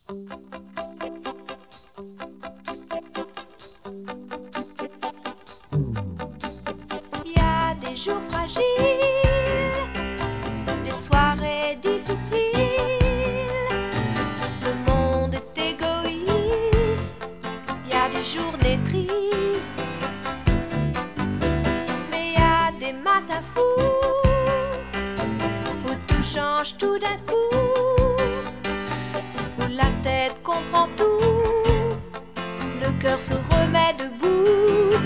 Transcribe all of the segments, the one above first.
Il y a des jours fragiles, des soirées difficiles. Le monde est égoïste, il y a des journées tristes. Mais il y a des matins fous où tout change tout d'un coup, où la tête comprend tout, le cœur se remet debout.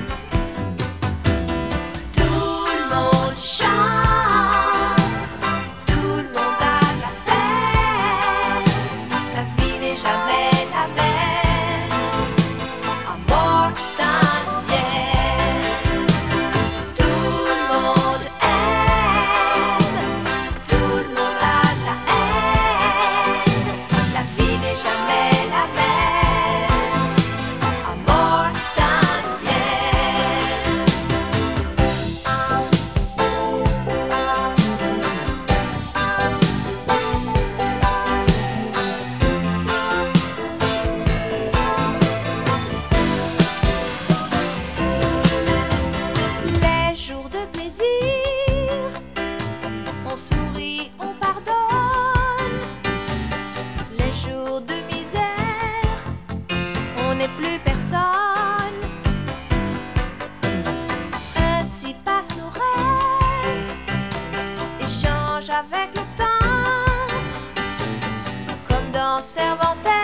Tout le monde chante, tout le monde a la peine. La vie n'est jamais la même, amor también. Tout le monde aime, tout le monde a la haine. La vie n'est jamais la même, amor también. Les jours de plaisir, on sourit, on pardonne. Les jours de misère, on n'est plus personne. Ainsi passent nos rêves, échangent avec le temps, comme dans Cervantes.